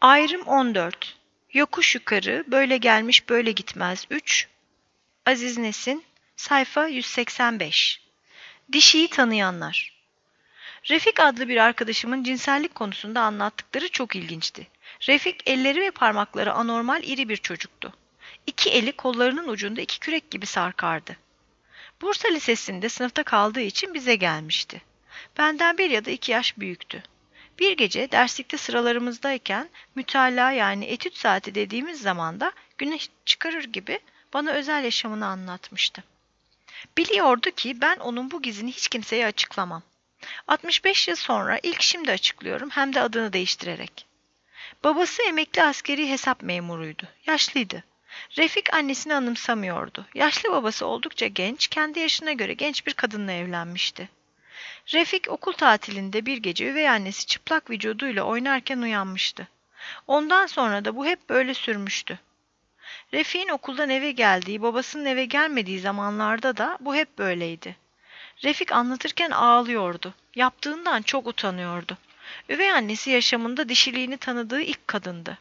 Ayrım 14. Yokuş yukarı, böyle gelmiş böyle gitmez 3. Aziz Nesin, sayfa 185. Dişiyi tanıyanlar. Refik adlı bir arkadaşımın cinsellik konusunda anlattıkları çok ilginçti. Refik elleri ve parmakları anormal iri bir çocuktu. İki eli kollarının ucunda iki kürek gibi sarkardı. Bursa Lisesi'nde sınıfta kaldığı için bize gelmişti. Benden 1 ya da 2 yaş büyüktü. Bir gece derslikte sıralarımızdayken mütalaa yani etüt saati dediğimiz zamanda güneş çıkarır gibi bana özel yaşamını anlatmıştı. Biliyordu ki ben onun bu gizini hiç kimseye açıklamam. 65 yıl sonra ilk şimdi açıklıyorum, hem de adını değiştirerek. Babası emekli askeri hesap memuruydu. Yaşlıydı. Refik annesini anımsamıyordu. Yaşlı babası oldukça genç, kendi yaşına göre genç bir kadınla evlenmişti. Refik okul tatilinde bir gece üvey annesi çıplak vücuduyla oynarken uyanmıştı. Ondan sonra da bu hep böyle sürmüştü. Refik'in okuldan eve geldiği, babasının eve gelmediği zamanlarda da bu hep böyleydi. Refik anlatırken ağlıyordu. Yaptığından çok utanıyordu. Üvey annesi yaşamında dişiliğini tanıdığı ilk kadındı.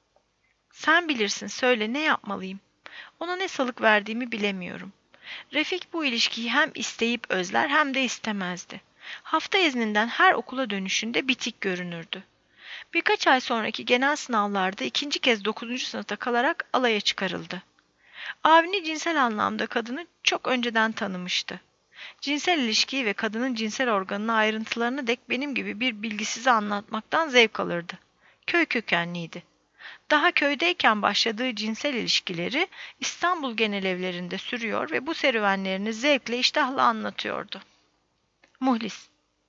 Sen bilirsin, söyle, ne yapmalıyım? Ona ne salık verdiğimi bilemiyorum. Refik bu ilişkiyi hem isteyip özler hem de istemezdi. Hafta izninden her okula dönüşünde bitik görünürdü. Birkaç ay sonraki genel sınavlarda ikinci kez 9. sınıfta kalarak alaya çıkarıldı. Avni cinsel anlamda kadını çok önceden tanımıştı. Cinsel ilişkiyi ve kadının cinsel organının ayrıntılarını dek benim gibi bir bilgisize anlatmaktan zevk alırdı. Köy kökenliydi. Daha köydeyken başladığı cinsel ilişkileri İstanbul genelevlerinde sürüyor ve bu serüvenlerini zevkle iştahla anlatıyordu. Muhlis.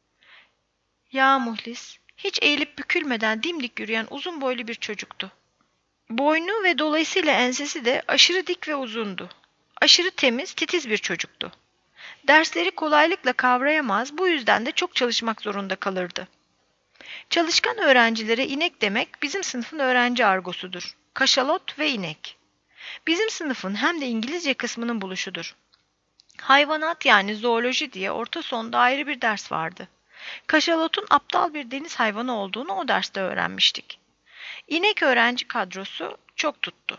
Ya Muhlis, hiç eğilip bükülmeden dimdik yürüyen uzun boylu bir çocuktu. Boynu ve dolayısıyla ensesi de aşırı dik ve uzundu. Aşırı temiz, titiz bir çocuktu. Dersleri kolaylıkla kavrayamaz, bu yüzden de çok çalışmak zorunda kalırdı. Çalışkan öğrencilere inek demek bizim sınıfın öğrenci argosudur. Kaşalot ve inek. Bizim sınıfın hem de İngilizce kısmının buluşudur. Hayvanat yani zooloji diye orta sonda ayrı bir ders vardı. Kaşalotun aptal bir deniz hayvanı olduğunu o derste öğrenmiştik. İnek öğrenci kadrosu çok tuttu.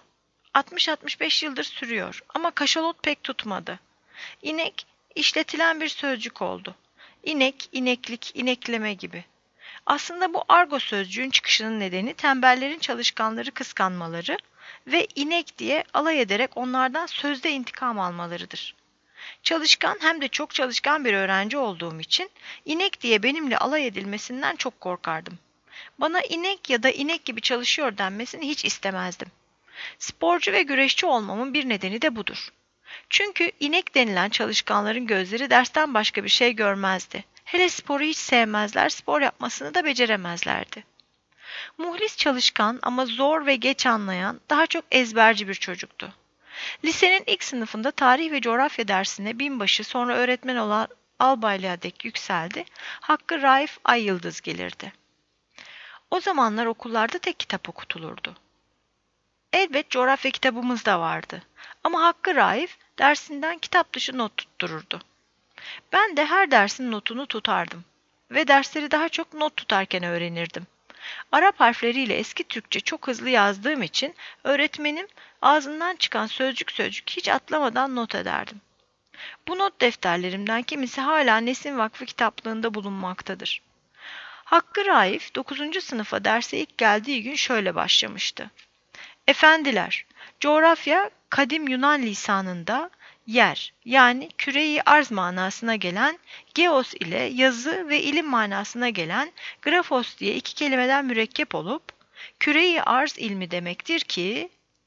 60-65 yıldır sürüyor ama kaşalot pek tutmadı. İnek işletilen bir sözcük oldu. İnek, ineklik, inekleme gibi. Aslında bu argo sözcüğün çıkışının nedeni tembellerin çalışkanları kıskanmaları ve inek diye alay ederek onlardan sözde intikam almalarıdır. Çalışkan hem de çok çalışkan bir öğrenci olduğum için inek diye benimle alay edilmesinden çok korkardım. Bana inek ya da inek gibi çalışıyor denmesini hiç istemezdim. Sporcu ve güreşçi olmamın bir nedeni de budur. Çünkü inek denilen çalışkanların gözleri dersten başka bir şey görmezdi. Hele sporu hiç sevmezler, spor yapmasını da beceremezlerdi. Muhlis çalışkan ama zor ve geç anlayan, daha çok ezberci bir çocuktu. Lisenin ilk sınıfında tarih ve coğrafya dersine binbaşı sonra öğretmen olan albaylığa dek yükseldi. Hakkı Raif Ayyıldız gelirdi. O zamanlar okullarda tek kitap okutulurdu. Elbet coğrafya kitabımız da vardı. Ama Hakkı Raif dersinden kitap dışı not tuttururdu. Ben de her dersin notunu tutardım ve dersleri daha çok not tutarken öğrenirdim. Arap harfleriyle eski Türkçe çok hızlı yazdığım için öğretmenim ağzından çıkan sözcük sözcük hiç atlamadan not ederdim. Bu not defterlerimden kimisi hala Nesin Vakfı kitaplığında bulunmaktadır. Hakkı Raif 9. sınıfa derse ilk geldiği gün şöyle başlamıştı. Efendiler, coğrafya kadim Yunan lisanında yer yani küreyi arz manasına gelen geos ile yazı ve ilim manasına gelen grafos diye iki kelimeden mürekkep olup küreyi arz ilmi demektir ki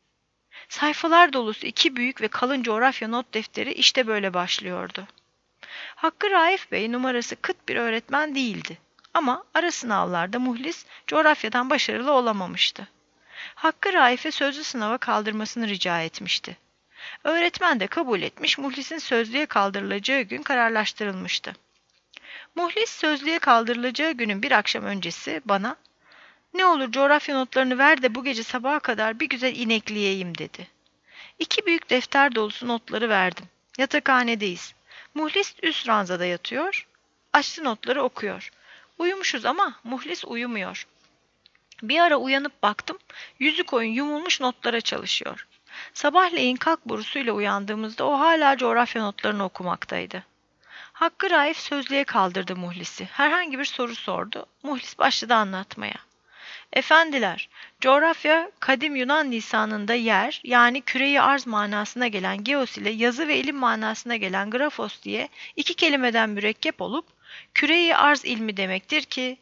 sayfalar dolusu iki büyük ve kalın coğrafya not defteri işte böyle başlıyordu. Hakkı Raif Bey numarası kıt bir öğretmen değildi ama ara sınavlarda Muhlis coğrafyadan başarılı olamamıştı. Hakkı Raif'e sözlü sınava kaldırmasını rica etmişti. Öğretmen de kabul etmiş, Muhlis'in sözlüğe kaldırılacağı gün kararlaştırılmıştı. Muhlis sözlüğe kaldırılacağı günün bir akşam öncesi bana "Ne olur coğrafya notlarını ver de bu gece sabaha kadar bir güzel inekleyeyim" dedi. İki büyük defter dolusu notları verdim. Yatakhanedeyiz. Muhlis üst ranzada yatıyor. Açtı notları okuyor. Uyumuşuz ama Muhlis uyumuyor. Bir ara uyanıp baktım, yüzü koyun yumulmuş notlara çalışıyor. Sabahleyin kalk borusuyla uyandığımızda o hala coğrafya notlarını okumaktaydı. Hakkı Raif sözlüğe kaldırdı Muhlis'i. Herhangi bir soru sordu. Muhlis başladı anlatmaya. Efendiler, coğrafya kadim Yunan lisanında yer yani küreyi arz manasına gelen geos ile yazı ve ilim manasına gelen grafos diye iki kelimeden mürekkep olup küreyi arz ilmi demektir ki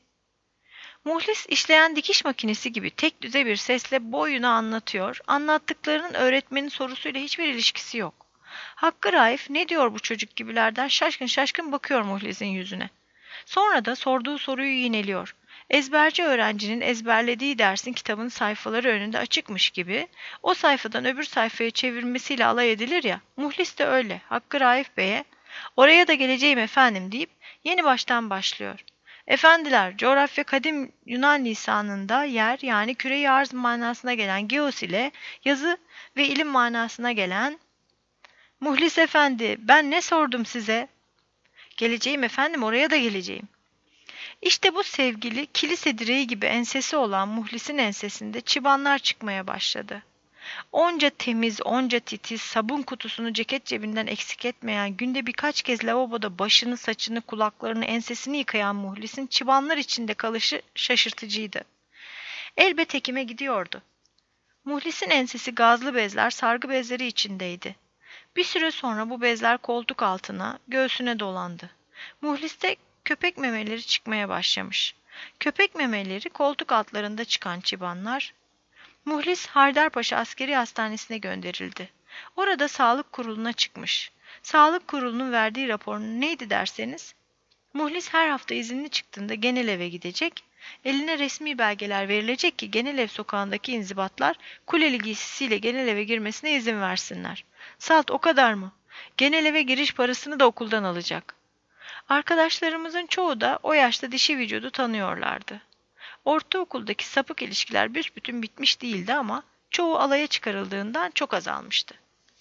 Muhlis işleyen dikiş makinesi gibi tek düze bir sesle boyuna anlatıyor. Anlattıklarının öğretmenin sorusuyla hiçbir ilişkisi yok. Hakkı Raif ne diyor bu çocuk gibilerden şaşkın şaşkın bakıyor Muhlis'in yüzüne. Sonra da sorduğu soruyu yineliyor. Ezberci öğrencinin ezberlediği dersin kitabın sayfaları önünde açıkmış gibi o sayfadan öbür sayfaya çevirmesiyle alay edilir ya. Muhlis de öyle. Hakkı Raif Bey'e oraya da geleceğim efendim deyip yeni baştan başlıyor. Efendiler, coğrafya kadim Yunan lisanında yer yani küre-i arz manasına gelen geos ile yazı ve ilim manasına gelen Muhlis efendi, ben ne sordum size? Geleceğim efendim, oraya da geleceğim. İşte bu sevgili kilise direği gibi ensesi olan Muhlis'in ensesinde çıbanlar çıkmaya başladı. Onca temiz, onca titiz, sabun kutusunu ceket cebinden eksik etmeyen, günde birkaç kez lavaboda başını, saçını, kulaklarını, ensesini yıkayan Muhlis'in çıbanlar içinde kalışı şaşırtıcıydı. Elbet hekime gidiyordu. Muhlis'in ensesi gazlı bezler, sargı bezleri içindeydi. Bir süre sonra bu bezler koltuk altına, göğsüne dolandı. Muhlis'te köpek memeleri çıkmaya başlamış. Köpek memeleri koltuk altlarında çıkan çıbanlar, Muhlis Haydarpaşa Askeri Hastanesi'ne gönderildi. Orada sağlık kuruluna çıkmış. Sağlık kurulunun verdiği rapor neydi derseniz, Muhlis her hafta izinli çıktığında genel eve gidecek, eline resmi belgeler verilecek ki genel ev sokağındaki inzibatlar kuleli giysisiyle genel eve girmesine izin versinler. Salt o kadar mı? Genel eve giriş parasını da okuldan alacak. Arkadaşlarımızın çoğu da o yaşta dişi vücudu tanıyorlardı. Ortaokuldaki sapık ilişkiler büsbütün bitmiş değildi ama çoğu alaya çıkarıldığından çok azalmıştı.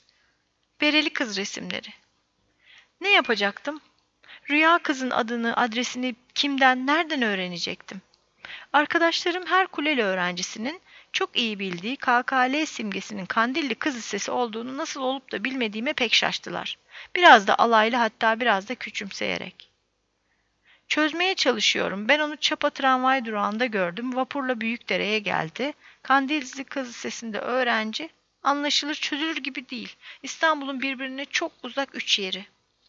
Bereli kız resimleri. Ne yapacaktım? Rüya kızın adını, adresini kimden, nereden öğrenecektim? Arkadaşlarım her kuleli öğrencisinin çok iyi bildiği KKL simgesinin Kandilli Kız Lisesi olduğunu nasıl olup da bilmediğime pek şaştılar. Biraz da alaylı hatta biraz da küçümseyerek. Çözmeye çalışıyorum. Ben onu Çapa tramvay durağında gördüm. Vapurla Büyükdere'ye geldi. Kandilli Kız Lisesi'nde öğrenci. Anlaşılır çözülür gibi değil. İstanbul'un birbirine çok uzak üç yeri.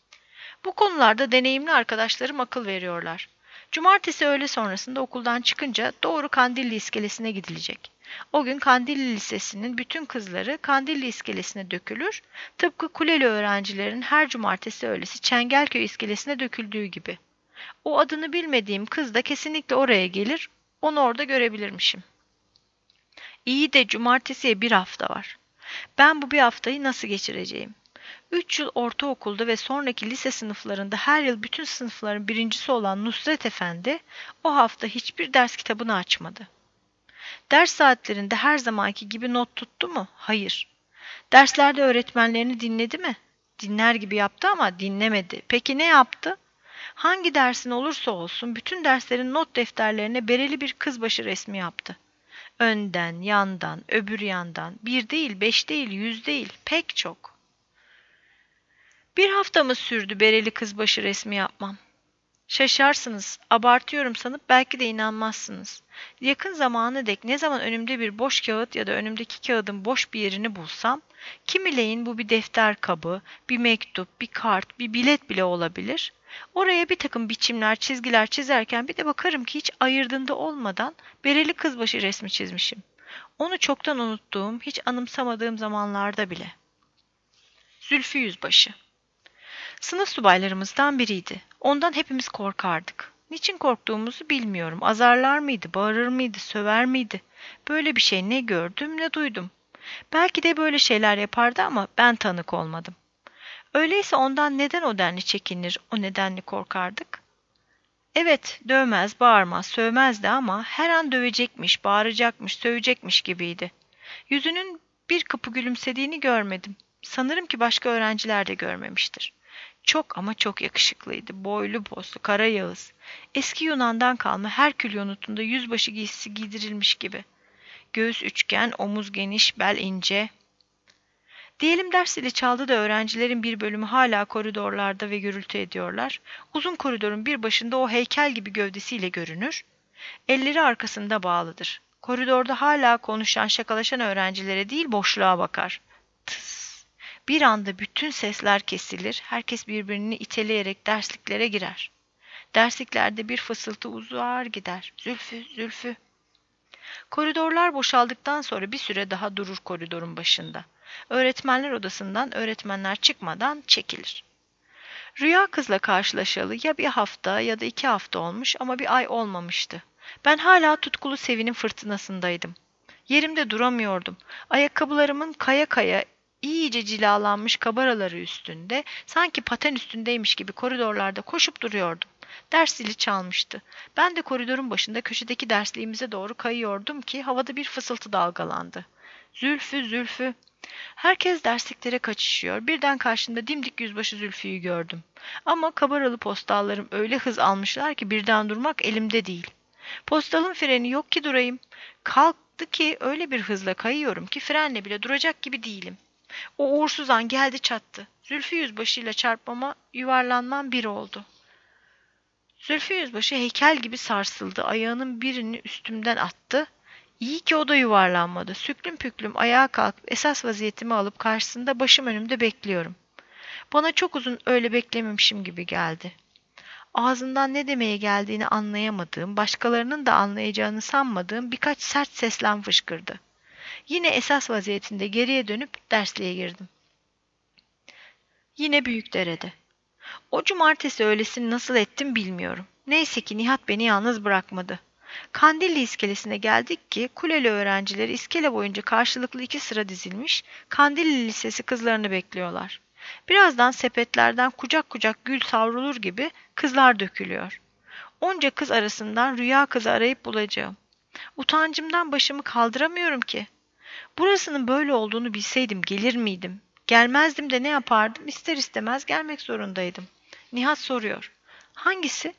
Bu konularda deneyimli arkadaşlarım akıl veriyorlar. Cumartesi öğle sonrasında okuldan çıkınca doğru Kandilli İskelesi'ne gidilecek. O gün Kandilli Lisesi'nin bütün kızları Kandilli İskelesi'ne dökülür, tıpkı Kuleli öğrencilerin her cumartesi öğlesi Çengelköy İskelesi'ne döküldüğü gibi. O adını bilmediğim kız da kesinlikle oraya gelir, onu orada görebilirmişim. İyi de cumartesiye bir hafta var. Ben bu bir haftayı nasıl geçireceğim? 3 yıl ortaokulda ve sonraki lise sınıflarında her yıl bütün sınıfların birincisi olan Nusret Efendi o hafta hiçbir ders kitabını açmadı. Ders saatlerinde her zamanki gibi not tuttu mu? Hayır. Derslerde öğretmenlerini dinledi mi? Dinler gibi yaptı ama dinlemedi. Peki ne yaptı? Hangi dersin olursa olsun bütün derslerin not defterlerine bereli bir kızbaşı resmi yaptı. Önden, yandan, öbür yandan, bir değil, 5 değil, 100 değil, pek çok. Bir hafta mı sürdü bereli kızbaşı resmi yapmam? Şaşarsınız, abartıyorum sanıp belki de inanmazsınız. Yakın zamana dek ne zaman önümde bir boş kağıt ya da önümdeki kağıdın boş bir yerini bulsam, kimileyin bu bir defter kabı, bir mektup, bir kart, bir bilet bile olabilir. Oraya bir takım biçimler, çizgiler çizerken bir de bakarım ki hiç ayırdığında olmadan bereli kızbaşı resmi çizmişim. Onu çoktan unuttuğum, hiç anımsamadığım zamanlarda bile. Zülfü Yüzbaşı. Sınıf subaylarımızdan biriydi. Ondan hepimiz korkardık. Niçin korktuğumuzu bilmiyorum. Azarlar mıydı, bağırır mıydı, söver miydi? Böyle bir şey ne gördüm ne duydum. Belki de böyle şeyler yapardı ama ben tanık olmadım. Öyleyse ondan neden o denli çekinir, o nedenli korkardık? Evet, dövmez, bağırmaz, sövmezdi ama her an dövecekmiş, bağıracakmış, sövecekmiş gibiydi. Yüzünün bir kıpı gülümsediğini görmedim. Sanırım ki başka öğrenciler de görmemiştir. Çok ama çok yakışıklıydı. Boylu poslu, kara Yağız. Eski Yunan'dan kalma Herkül yonutunda yüzbaşı giysisi giydirilmiş gibi. Göğüs üçgen, omuz geniş, bel ince. Diyelim ders zili çaldı da öğrencilerin bir bölümü hala koridorlarda ve gürültü ediyorlar. Uzun koridorun bir başında o heykel gibi gövdesiyle görünür. Elleri arkasında bağlıdır. Koridorda hala konuşan, şakalaşan öğrencilere değil boşluğa bakar. Tıs. Bir anda bütün sesler kesilir, herkes birbirini iteleyerek dersliklere girer. Dersliklerde bir fısıltı uzar gider. Zülfü, Zülfü. Koridorlar boşaldıktan sonra bir süre daha durur koridorun başında. Öğretmenler odasından öğretmenler çıkmadan çekilir. Rüya kızla karşılaşalı ya bir hafta ya da 2 hafta olmuş ama bir ay olmamıştı. Ben hala tutkulu sevinin fırtınasındaydım. Yerimde duramıyordum. Ayakkabılarımın kaya kaya iyice cilalanmış kabaraları üstünde, sanki paten üstündeymiş gibi koridorlarda koşup duruyordum. Ders zili çalmıştı. Ben de koridorun başında köşedeki dersliğimize doğru kayıyordum ki havada bir fısıltı dalgalandı. Zülfü, Zülfü. Herkes dersliklere kaçışıyor. Birden karşımda dimdik yüzbaşı Zülfü'yü gördüm. Ama kabaralı postallarım öyle hız almışlar ki birden durmak elimde değil. Postalın freni yok ki durayım. Kalktı ki öyle bir hızla kayıyorum ki frenle bile duracak gibi değilim. O uğursuz an geldi çattı. Zülfü yüzbaşıyla çarpmama, yuvarlanmam bir oldu. Zülfü yüzbaşı heykel gibi sarsıldı. Ayağının birini üstümden attı. İyi ki o da yuvarlanmadı. Süklüm püklüm ayağa kalkıp esas vaziyetimi alıp karşısında başım önümde bekliyorum. Bana çok uzun öyle beklememişim gibi geldi. Ağzından ne demeye geldiğini anlayamadığım, başkalarının da anlayacağını sanmadığım birkaç sert seslem fışkırdı. Yine esas vaziyetinde geriye dönüp dersliğe girdim. Yine Büyükdere'de. O cumartesi öğlesini nasıl ettim bilmiyorum. Neyse ki Nihat beni yalnız bırakmadı. Kandilli iskelesine geldik ki Kuleli öğrencileri iskele boyunca karşılıklı 2 sıra dizilmiş, Kandilli Lisesi kızlarını bekliyorlar. Birazdan sepetlerden kucak kucak gül savrulur gibi kızlar dökülüyor. Onca kız arasından rüya kızı arayıp bulacağım. Utancımdan başımı kaldıramıyorum ki. Burasının böyle olduğunu bilseydim gelir miydim? Gelmezdim de ne yapardım? İster istemez gelmek zorundaydım. Nihat soruyor. Hangisi?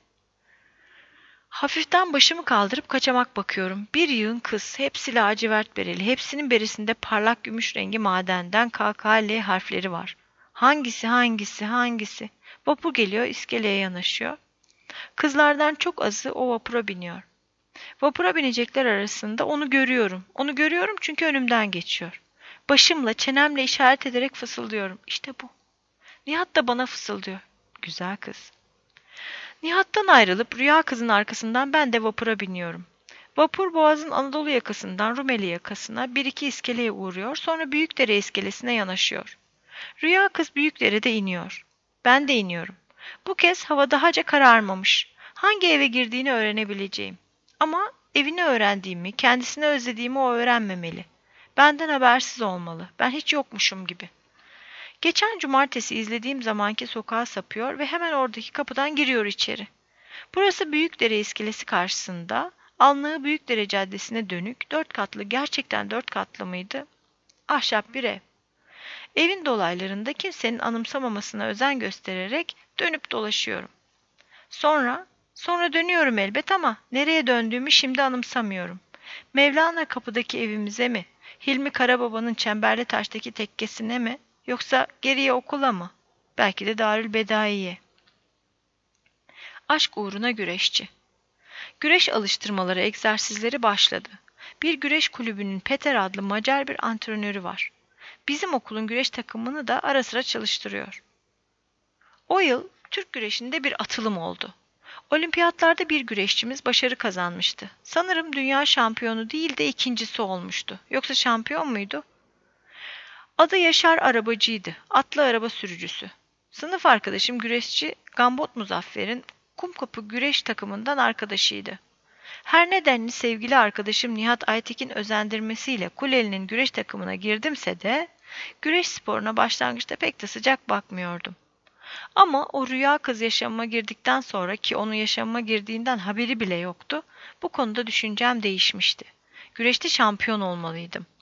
Hafiften başımı kaldırıp kaçamak bakıyorum. Bir yığın kız, hepsi lacivert bereli, hepsinin berisinde parlak gümüş rengi madenden KKL harfleri var. Hangisi, hangisi, hangisi? Vapur geliyor, iskeleye yanaşıyor. Kızlardan çok azı o vapura biniyor. Vapura binecekler arasında onu görüyorum. Onu görüyorum çünkü önümden geçiyor. Başımla, çenemle işaret ederek fısıldıyorum. İşte bu. Nihat da bana fısıldıyor. Güzel kız. Nihat'tan ayrılıp Rüya kızın arkasından ben de vapura biniyorum. Vapur Boğaz'ın Anadolu yakasından Rumeli yakasına bir iki iskeleye uğruyor, sonra Büyükdere iskelesine yanaşıyor. Rüya kız Büyükdere'de iniyor. Ben de iniyorum. Bu kez hava dahaca kararmamış. Hangi eve girdiğini öğrenebileceğim. Ama evini öğrendiğimi, kendisini özlediğimi o öğrenmemeli. Benden habersiz olmalı. Ben hiç yokmuşum gibi. Geçen cumartesi izlediğim zamanki sokağa sapıyor ve hemen oradaki kapıdan giriyor içeri. Burası Büyükdere iskelesi karşısında, alnığı Büyükdere Caddesi'ne dönük, 4 katlı, gerçekten 4 katlı mıydı? Ahşap bir ev. Evin dolaylarında kimsenin anımsamamasına özen göstererek dönüp dolaşıyorum. Sonra dönüyorum elbet ama nereye döndüğümü şimdi anımsamıyorum. Mevlana kapıdaki evimize mi? Hilmi Karababa'nın Çemberlitaş'taki tekkesine mi? Yoksa geriye okula mı? Belki de Darülbedai'ye. Aşk uğruna güreşçi. Güreş alıştırmaları, egzersizleri başladı. Bir güreş kulübünün Peter adlı Macar bir antrenörü var. Bizim okulun güreş takımını da ara sıra çalıştırıyor. O yıl Türk güreşinde bir atılım oldu. Olimpiyatlarda bir güreşçimiz başarı kazanmıştı. Sanırım dünya şampiyonu değil de ikincisi olmuştu. Yoksa şampiyon muydu? Adı Yaşar Arabacı'ydı. Atlı araba sürücüsü. Sınıf arkadaşım güreşçi Gambot Muzaffer'in Kumkapı güreş takımından arkadaşıydı. Her nedenli sevgili arkadaşım Nihat Aytekin özendirmesiyle Kuleli'nin güreş takımına girdimse de güreş sporuna başlangıçta pek de sıcak bakmıyordum. Ama o rüya kız yaşamıma girdikten sonra ki onun yaşamıma girdiğinden haberi bile yoktu, bu konuda düşüncem değişmişti. Güreşte şampiyon olmalıydım.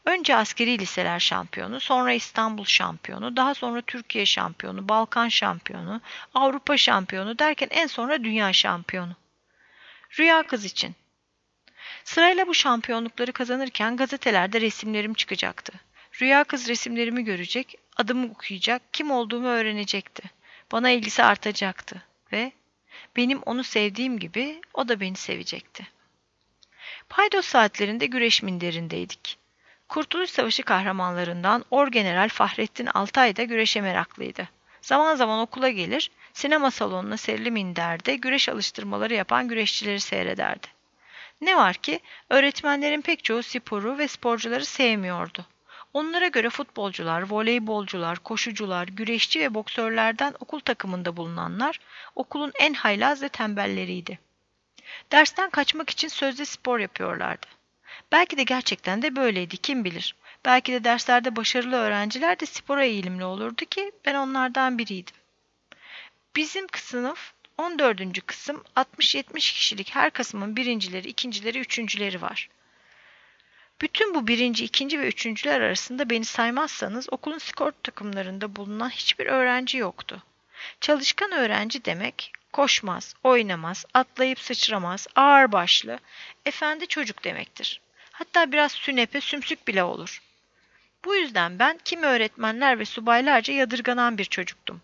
Önce askeri liseler şampiyonu, sonra İstanbul şampiyonu, daha sonra Türkiye şampiyonu, Balkan şampiyonu, Avrupa şampiyonu derken en sonra dünya şampiyonu. Rüya kız için. Sırayla bu şampiyonlukları kazanırken gazetelerde resimlerim çıkacaktı. Rüya kız resimlerimi görecek, adımı okuyacak, kim olduğumu öğrenecekti. Bana ilgisi artacaktı ve benim onu sevdiğim gibi o da beni sevecekti. Paydos saatlerinde güreş minderindeydik. Kurtuluş Savaşı kahramanlarından Orgeneral Fahrettin Altay da güreşe meraklıydı. Zaman zaman okula gelir, sinema salonuna serili minderde güreş alıştırmaları yapan güreşçileri seyrederdi. Ne var ki öğretmenlerin pek çoğu sporu ve sporcuları sevmiyordu. Onlara göre futbolcular, voleybolcular, koşucular, güreşçi ve boksörlerden okul takımında bulunanlar okulun en haylaz ve tembelleriydi. Dersten kaçmak için sözde spor yapıyorlardı. Belki de gerçekten de böyleydi, kim bilir. Belki de derslerde başarılı öğrenciler de spora eğilimli olurdu ki ben onlardan biriydim. Bizim sınıf 14. kısım 60-70 kişilik, her kısmın birincileri, ikincileri, üçüncüleri var. Bütün bu birinci, ikinci ve üçüncüler arasında beni saymazsanız okulun skor takımlarında bulunan hiçbir öğrenci yoktu. Çalışkan öğrenci demek koşmaz, oynamaz, atlayıp sıçramaz, ağırbaşlı, efendi çocuk demektir. Hatta biraz sünepe, sümsük bile olur. Bu yüzden ben kimi öğretmenler ve subaylarca yadırganan bir çocuktum.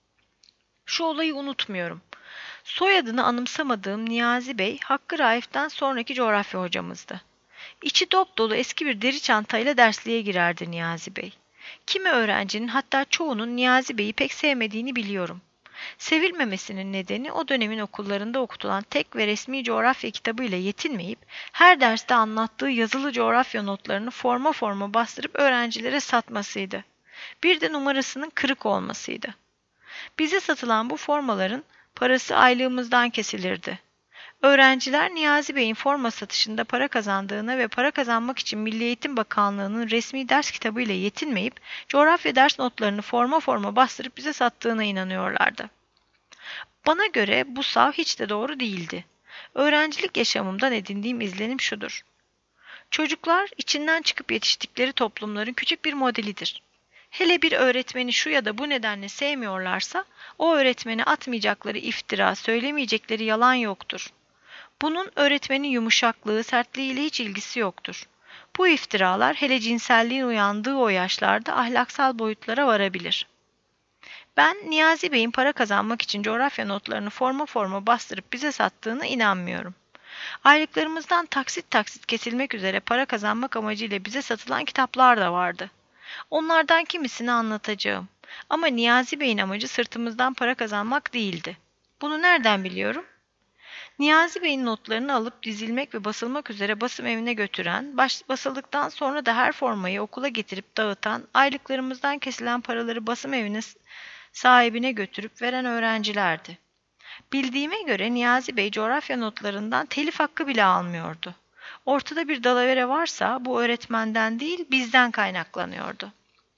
Şu olayı unutmuyorum. Soyadını anımsamadığım Niyazi Bey, Hakkı Raif'ten sonraki coğrafya hocamızdı. İçi dop dolu eski bir deri çantayla dersliğe girerdi Niyazi Bey. Kimi öğrencinin, hatta çoğunun Niyazi Bey'i pek sevmediğini biliyorum. Sevilmemesinin nedeni o dönemin okullarında okutulan tek ve resmi coğrafya kitabıyla yetinmeyip her derste anlattığı yazılı coğrafya notlarını forma forma bastırıp öğrencilere satmasıydı. Bir de numarasının kırık olmasıydı. Bize satılan bu formaların parası aylığımızdan kesilirdi. Öğrenciler Niyazi Bey'in forma satışında para kazandığına ve para kazanmak için Milli Eğitim Bakanlığı'nın resmi ders kitabıyla yetinmeyip coğrafya ders notlarını forma forma bastırıp bize sattığına inanıyorlardı. Bana göre bu sav hiç de doğru değildi. Öğrencilik yaşamımdan edindiğim izlenim şudur. Çocuklar içinden çıkıp yetiştikleri toplumların küçük bir modelidir. Hele bir öğretmeni şu ya da bu nedenle sevmiyorlarsa o öğretmene atmayacakları iftira, söylemeyecekleri yalan yoktur. Bunun öğretmenin yumuşaklığı, sertliğiyle hiç ilgisi yoktur. Bu iftiralar hele cinselliğin uyandığı o yaşlarda ahlaksal boyutlara varabilir. Ben Niyazi Bey'in para kazanmak için coğrafya notlarını forma forma bastırıp bize sattığına inanmıyorum. Aylıklarımızdan taksit taksit kesilmek üzere para kazanmak amacıyla bize satılan kitaplar da vardı. Onlardan kimisini anlatacağım. Ama Niyazi Bey'in amacı sırtımızdan para kazanmak değildi. Bunu nereden biliyorum? Niyazi Bey'in notlarını alıp dizilmek ve basılmak üzere basım evine götüren, basıldıktan sonra da her formayı okula getirip dağıtan, aylıklarımızdan kesilen paraları basım evine sahibine götürüp veren öğrencilerdi. Bildiğime göre Niyazi Bey coğrafya notlarından telif hakkı bile almıyordu. Ortada bir dalavere varsa bu öğretmenden değil bizden kaynaklanıyordu.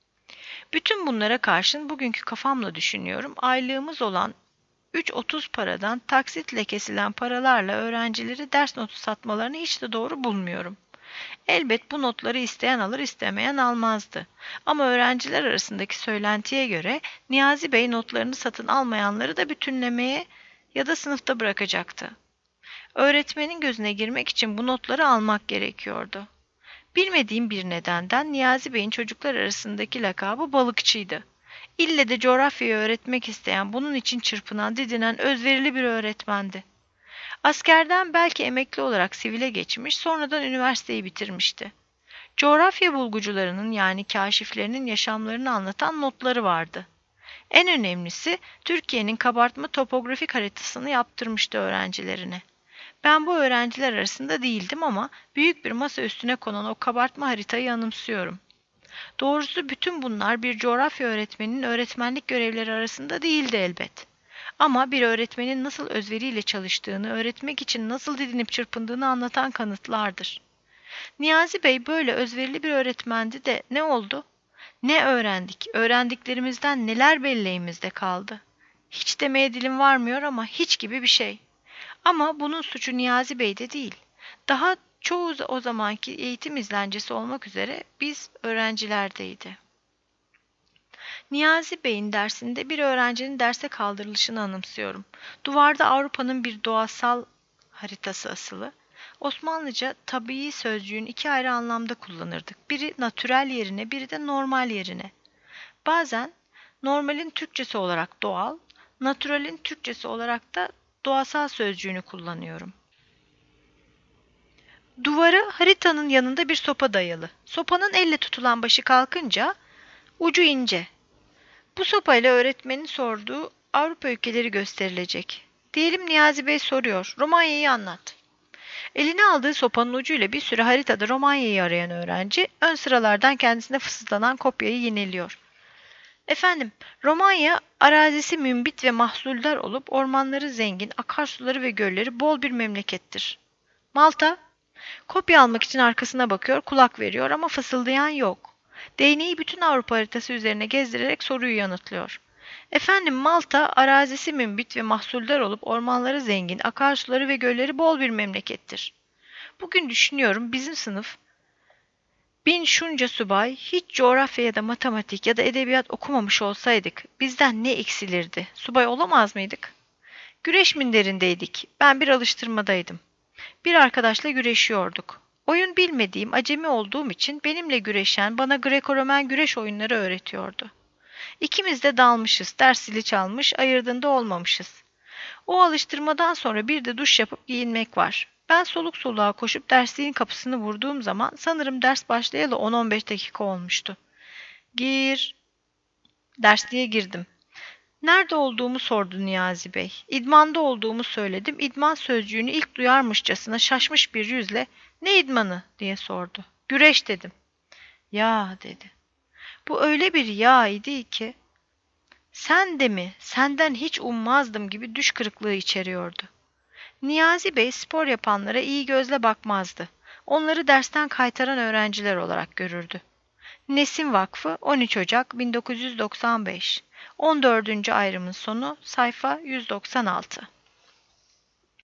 Bütün bunlara karşın bugünkü kafamla düşünüyorum, aylığımız olan 3.30 paradan taksitle kesilen paralarla öğrencileri ders notu satmalarını hiç de doğru bulmuyorum. Elbet bu notları isteyen alır, istemeyen almazdı. Ama öğrenciler arasındaki söylentiye göre Niyazi Bey notlarını satın almayanları da bütünlemeye ya da sınıfta bırakacaktı. Öğretmenin gözüne girmek için bu notları almak gerekiyordu. Bilmediğim bir nedenden Niyazi Bey'in çocuklar arasındaki lakabı balıkçıydı. İlle de coğrafyayı öğretmek isteyen, bunun için çırpınan, didinen, özverili bir öğretmendi. Askerden belki emekli olarak sivile geçmiş, sonradan üniversiteyi bitirmişti. Coğrafya bulgucularının, yani kâşiflerinin yaşamlarını anlatan notları vardı. En önemlisi Türkiye'nin kabartma topografik haritasını yaptırmıştı öğrencilerine. Ben bu öğrenciler arasında değildim ama büyük bir masa üstüne konan o kabartma haritayı anımsıyorum. Doğrusu bütün bunlar bir coğrafya öğretmeninin öğretmenlik görevleri arasında değildi elbet. Ama bir öğretmenin nasıl özveriyle çalıştığını, öğretmek için nasıl didinip çırpındığını anlatan kanıtlardır. Niyazi Bey böyle özverili bir öğretmendi de ne oldu? Ne öğrendik? Öğrendiklerimizden neler belleğimizde kaldı? Hiç demeye dilim varmıyor ama hiç gibi bir şey. Ama bunun suçu Niyazi Bey'de değil. Daha Çoğu o zamanki eğitim izlencesi olmak üzere biz öğrencilerdeydi. Niyazi Bey'in dersinde bir öğrencinin derse kaldırılışını anımsıyorum. Duvarda Avrupa'nın bir doğasal haritası asılı. Osmanlıca tabii sözcüğün iki ayrı anlamda kullanırdık. Biri natürel yerine, biri de normal yerine. Bazen normalin Türkçesi olarak doğal, natürelin Türkçesi olarak da doğasal sözcüğünü kullanıyorum. Duvarı haritanın yanında bir sopa dayalı. Sopanın elle tutulan başı kalkınca ucu ince. Bu sopayla öğretmenin sorduğu Avrupa ülkeleri gösterilecek. Diyelim Niyazi Bey soruyor. Romanya'yı anlat. Eline aldığı sopanın ucuyla bir süre haritada Romanya'yı arayan öğrenci ön sıralardan kendisine fısıldanan kopyayı yineliyor. Efendim, Romanya arazisi mümbit ve mahsuldar olup ormanları zengin, akarsuları ve gölleri bol bir memlekettir. Malta, kopya almak için arkasına bakıyor, kulak veriyor ama fısıldayan yok. Değneği bütün Avrupa haritası üzerine gezdirerek soruyu yanıtlıyor. Efendim Malta arazisi mümbit ve mahsuldar olup ormanları zengin, akarsuları ve gölleri bol bir memlekettir. Bugün düşünüyorum bizim sınıf bin şunca subay hiç coğrafya ya da matematik ya da edebiyat okumamış olsaydık bizden ne eksilirdi? Subay olamaz mıydık? Güreş minderindeydik. Ben bir alıştırmadaydım. Bir arkadaşla güreşiyorduk. Oyun bilmediğim, acemi olduğum için benimle güreşen bana Greko-Romen güreş oyunları öğretiyordu. İkimiz de dalmışız, ders zili çalmış, ayırdığında olmamışız. O alıştırmadan sonra bir de duş yapıp giyinmek var. Ben soluk soluğa koşup dersliğin kapısını vurduğum zaman sanırım ders başlayalı 10-15 dakika olmuştu. Gir. Dersliğe girdim. Nerede olduğumu sordu Niyazi Bey. İdmanda olduğumu söyledim. İdman sözcüğünü ilk duyarmışçasına şaşmış bir yüzle "Ne idmanı?" diye sordu. "Güreş" dedim. "Ya" dedi. Bu öyle bir ya idi ki "Sen de mi? Senden hiç ummazdım" gibi düş kırıklığı içeriyordu. Niyazi Bey spor yapanlara iyi gözle bakmazdı. Onları dersten kaytaran öğrenciler olarak görürdü. Nesin Vakfı 13 Ocak 1995 14. ayrımın sonu sayfa 196